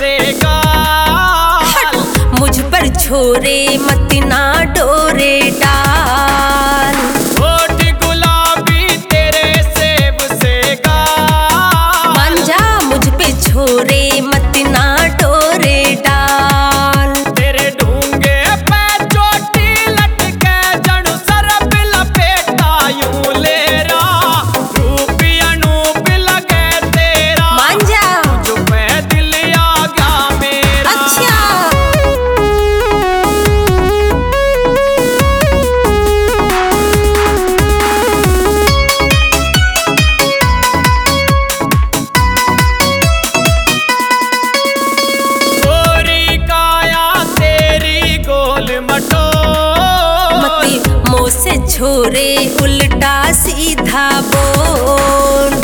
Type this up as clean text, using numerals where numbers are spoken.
से गाल। मुझ पर छोरे मत ना डोरे डाल। होठ गुलाबी तेरे सेब से गाल। मान जा मुझ पे छोरे मत ना डोरे डाल। तेरे ढूंगे पे चोटी लटके जणु सरप लपेटा यूं लेरा। रूपी अनूप लगे तेरा। मान जा जो पे दिल आ गया मेरा। अच्छा गोरी काया तेरी गोल मटोल। मत मुँह से छोरे उल्टा सीधा बोल।